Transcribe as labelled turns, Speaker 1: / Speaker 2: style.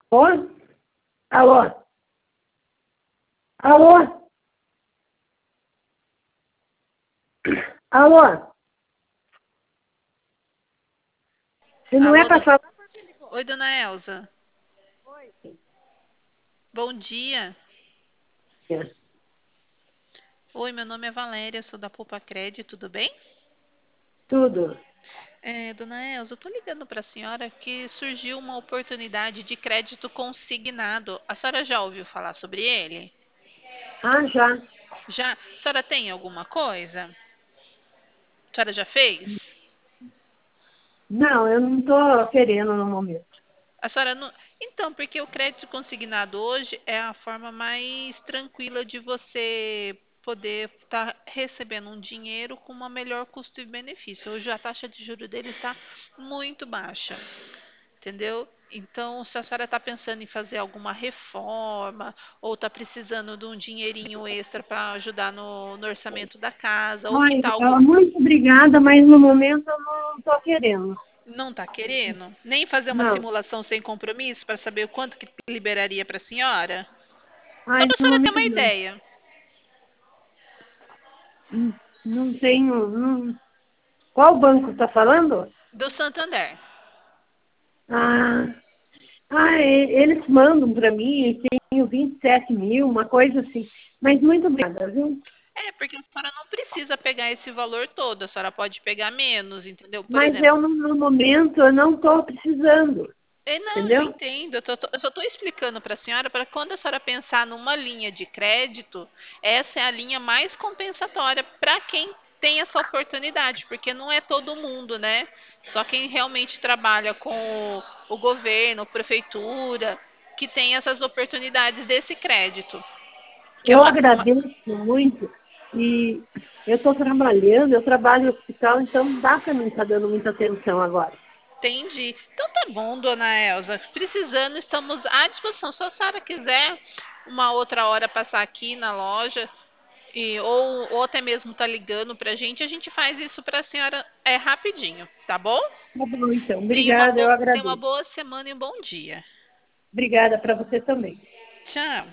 Speaker 1: Alô? Alô? Alô? Alô? Se não é
Speaker 2: Alô,
Speaker 1: para falar...
Speaker 2: oi, dona Elza. Bom dia. Oi, meu nome é Valéria, sou da Poupa Cred, tudo bem?
Speaker 1: Tudo.
Speaker 2: Dona Elza, eu tô ligando para a senhora que surgiu uma oportunidade de crédito consignado. A senhora já ouviu falar sobre ele?
Speaker 1: Ah, já.
Speaker 2: Já? A senhora tem alguma coisa? A senhora já fez?
Speaker 1: Não, eu não estou querendo no momento.
Speaker 2: A senhora não. Então, porque o crédito consignado hoje é a forma mais tranquila de você poder estar recebendo um dinheiro com uma melhor custo e benefício. Hoje a taxa de juros dele está muito baixa, entendeu? Então, se a senhora está pensando em fazer alguma reforma ou está precisando de um dinheirinho extra para ajudar no orçamento da casa, ou que
Speaker 1: Ai,
Speaker 2: tal
Speaker 1: muito obrigada, mas no momento eu não estou querendo.
Speaker 2: não está querendo, nem fazer uma
Speaker 1: Não.
Speaker 2: simulação sem compromisso para saber o quanto que liberaria para a senhora? Só
Speaker 1: Ai,
Speaker 2: para a
Speaker 1: no
Speaker 2: senhora ter
Speaker 1: momento
Speaker 2: uma
Speaker 1: não.
Speaker 2: ideia.
Speaker 1: Não tenho... Qual banco está falando?
Speaker 2: Do Santander.
Speaker 1: Ah, eles mandam para mim, tenho 27 mil, uma coisa assim. Mas muito obrigada, viu?
Speaker 2: É, porque a senhora não precisa pegar esse valor todo, a senhora pode pegar menos, entendeu? Por
Speaker 1: Mas
Speaker 2: exemplo,
Speaker 1: eu, no momento, eu não estou precisando,
Speaker 2: não, eu
Speaker 1: entendeu?
Speaker 2: entendo, eu só estou explicando para a senhora para quando a senhora pensar numa linha de crédito, essa é a linha mais compensatória para quem tem essa oportunidade, porque não é todo mundo, né? Só quem realmente trabalha com o governo, prefeitura, que tem essas oportunidades desse crédito. Que é
Speaker 1: Eu
Speaker 2: uma,
Speaker 1: agradeço muito e eu estou trabalhando, eu trabalho no hospital, então não dá para mim estar dando muita atenção agora.
Speaker 2: Entendi. Então tá bom, dona Elza. Precisando, estamos à disposição. Se a senhora quiser uma outra hora passar aqui na loja, ou até mesmo tá ligando pra gente, a gente faz isso pra senhora rapidinho, tá bom?
Speaker 1: Tá bom, então. Obrigada, eu
Speaker 2: Tenha uma
Speaker 1: agradeço.
Speaker 2: boa semana e um bom dia.
Speaker 1: Obrigada para você também.
Speaker 2: Tchau.